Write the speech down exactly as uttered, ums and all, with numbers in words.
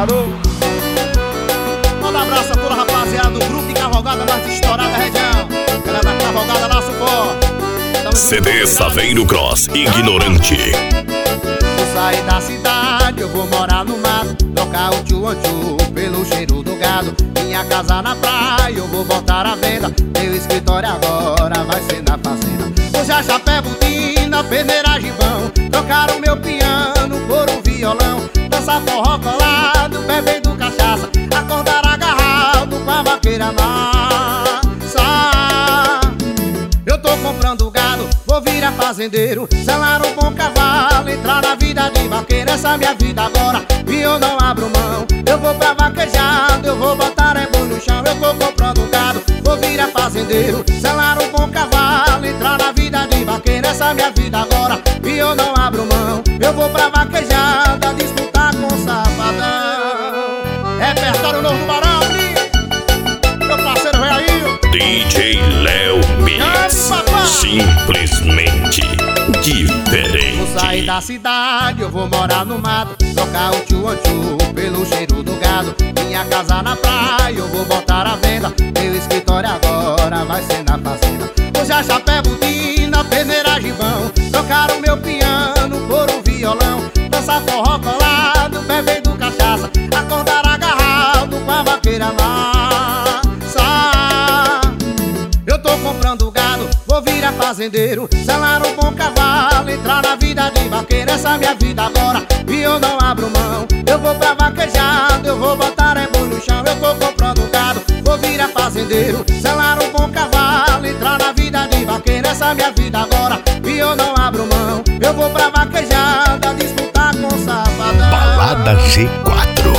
Obrigado. Manda um abraço a toda a rapaziada do grupo de cavalgada mais estourada da região. Galera da cavalgada lá, suporte. C D Saveiro Cross Ignorante. Vou sair da cidade, eu vou morar no mato, trocar o tchu-tchu pelo cheiro do gado. Minha casa na praia, eu vou botar à venda. Meu escritório agora vai ser na fazenda. Hoje a chapé, botina, peneira, gibão, trocaram meu piano por um violão. Dançar forró colado, bebendo cachaça, acordar agarrado com a vaqueira massa. Eu tô comprando gado, vou virar fazendeiro, selar um bom cavalo, entrar na vida de vaqueiro. Essa é minha vida agora e eu não abro mão. Eu vou pra vaquejada, eu vou botar é boi no chão. Eu tô comprando gado, vou virar fazendeiro, selar um bom cavalo, entrar na vida de vaqueiro. Essa é minha vida agora e eu não abro mão. Eu vou pra vaquejada, disputar com o safadão. Repertório novo do Barão, meu parceiro vem aí, D J Léo Mix. Simplesmente diferente. Vou sair da cidade, eu vou morar no mato, trocar o tchu-tchu pelo cheiro do gado. Minha casa na praia, eu vou botar à venda. Meu escritório agora vai ser na fazenda. Hoje a chapé, botina, peneira, gibão, trocaram meu piano por um violão. Dançar forró colado, bebendo cachaça, acordar agarrado com a vaqueira massa. Eu tô comprando gado, vou virar fazendeiro, selar um bom cavalo, entrar na vida de vaqueiro. Essa é minha vida agora e eu não abro mão. Eu vou pra vaquejada, eu vou botar é boi no chão. Eu tô comprando gado, vou virar fazendeiro, selar um bom cavalo, entrar na vida de vaqueiro. Essa é minha vida agora e eu não abro mão. Eu vou pra vaquejada, disputar com o safadão. Balada G quatro.